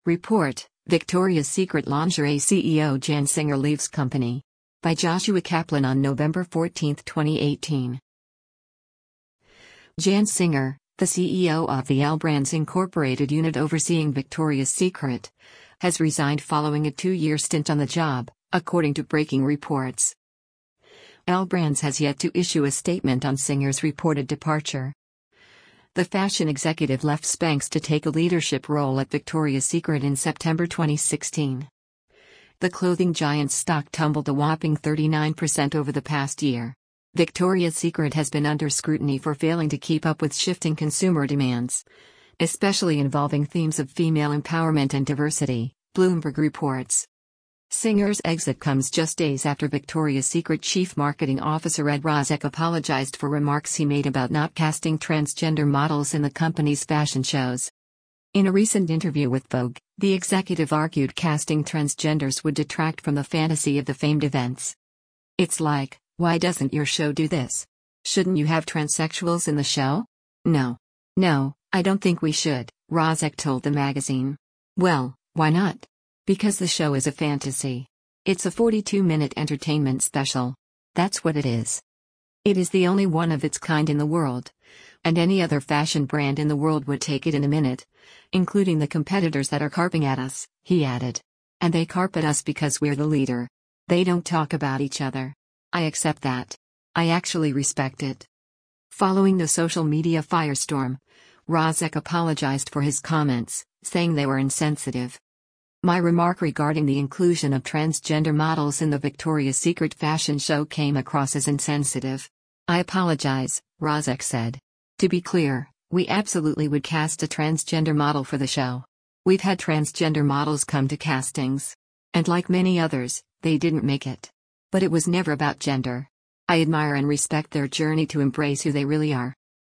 Report: Victoria's Secret lingerie CEO Jan Singer leaves company. By Joshua Kaplan on November 14, 2018. Jan Singer, the CEO of the L Brands Incorporated unit overseeing Victoria's Secret, has resigned following a 2-year stint on the job, according to breaking reports. L Brands has yet to issue a statement on Singer's reported departure. The fashion executive left Spanx to take a leadership role at Victoria's Secret in September 2016. The clothing giant's stock tumbled a whopping 39% over the past year. Victoria's Secret has been under scrutiny for failing to keep up with shifting consumer demands, especially involving themes of female empowerment and diversity, Bloomberg reports. Singer's exit comes just days after Victoria's Secret Chief Marketing Officer Ed Razek apologized for remarks he made about not casting transgender models in the company's fashion shows. In a recent interview with Vogue, the executive argued casting transgenders would detract from the fantasy of the famed events. "It's like, why doesn't your show do this? Shouldn't you have transsexuals in the show? No, I don't think we should," Razek told the magazine. "Well, why not? Because the show is a fantasy. It's a 42-minute entertainment special. That's what it is. It is the only one of its kind in the world. And any other fashion brand in the world would take it in a minute, including the competitors that are carping at us," he added. "And they carp at us because we're the leader. They don't talk about each other. I accept that. I actually respect it." Following the social media firestorm, Razek apologized for his comments, saying they were insensitive. "My remark regarding the inclusion of transgender models in the Victoria's Secret fashion show came across as insensitive. I apologize," Razek said. "To be clear, we absolutely would cast a transgender model for the show. We've had transgender models come to castings. And like many others, they didn't make it. But it was never about gender. I admire and respect their journey to embrace who they really are."